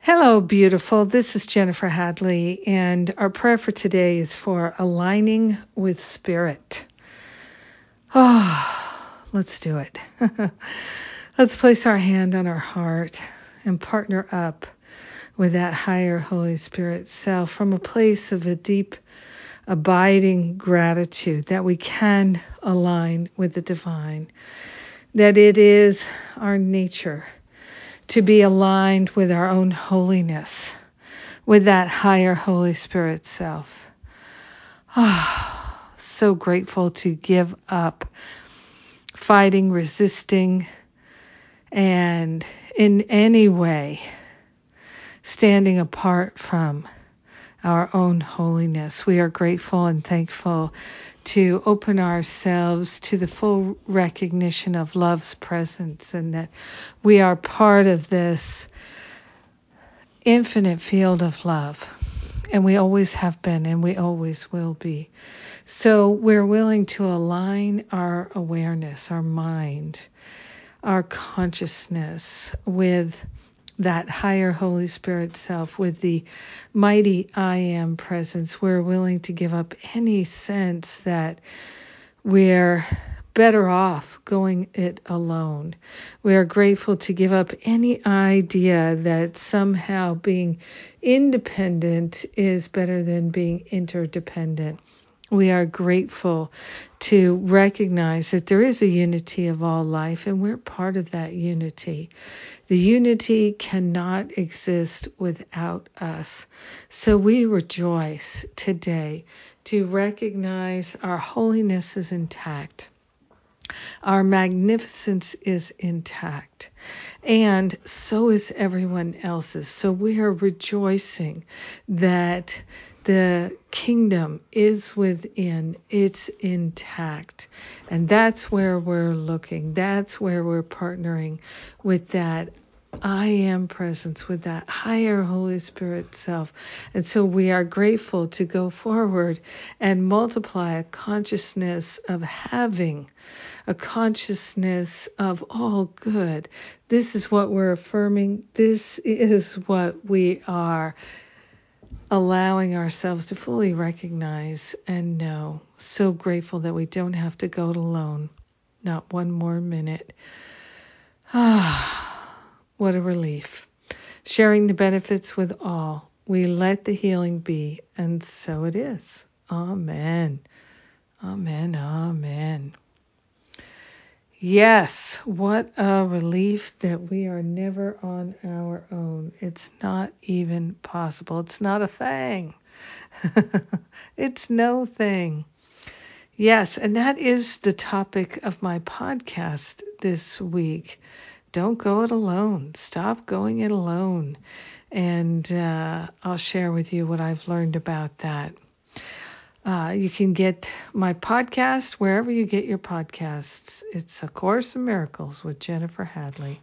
Hello, beautiful. This is Jennifer Hadley, and our prayer for today is for aligning with Spirit. Let's do it. Let's place our hand on our heart and partner up with that higher Holy Spirit self from a place of a deep, abiding gratitude that we can align with the divine, that it is our nature to be aligned with our own holiness, with that higher Holy Spirit self. So grateful to give up fighting, resisting, and in any way standing apart from our own holiness. We are grateful and thankful to open ourselves to the full recognition of love's presence and that we are part of this infinite field of love. And we always have been and we always will be. So we're willing to align our awareness, our mind, our consciousness with that higher Holy Spirit self, with the mighty I Am presence. We're willing to give up any sense that we're better off going it alone. We are grateful to give up any idea that somehow being independent is better than being interdependent. We are grateful to recognize that there is a unity of all life, and we're part of that unity. The unity cannot exist without us. So we rejoice today to recognize our holiness is intact. Our magnificence is intact, and so is everyone else's. So we are rejoicing that the kingdom is within, it's intact. And that's where we're looking. That's where we're partnering with that I Am presence, with that higher Holy Spirit self. And so we are grateful to go forward and multiply a consciousness of having, a consciousness of all good. This is what we're affirming. This is what we are allowing ourselves to fully recognize and know. So grateful that we don't have to go it alone. Not one more minute. What a relief. Sharing the benefits with all. We let the healing be, and so it is. Amen. Amen. Amen. Yes, what a relief that we are never on our own. It's not even possible. It's not a thing. It's no thing. Yes, and that is the topic of my podcast this week. Don't go it alone. Stop going it alone. And I'll share with you what I've learned about that. You can get my podcast wherever you get your podcasts. It's A Course in Miracles with Jennifer Hadley.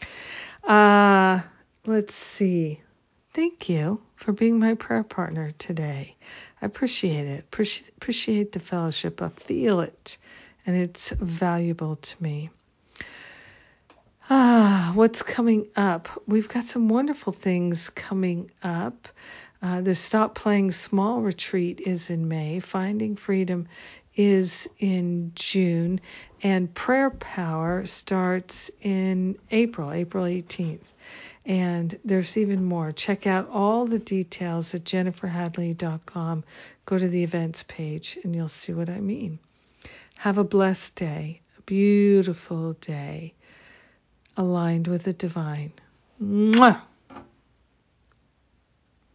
Let's see. Thank you for being my prayer partner today. I appreciate it. Appreciate the fellowship. I feel it, and it's valuable to me. What's coming up? We've got some wonderful things coming up. The Stop Playing Small retreat is in May. Finding Freedom is in June. And Prayer Power starts in April 18th. And there's even more. Check out all the details at jenniferhadley.com. Go to the events page and you'll see what I mean. Have a blessed day, a beautiful day, aligned with the divine. Mwah!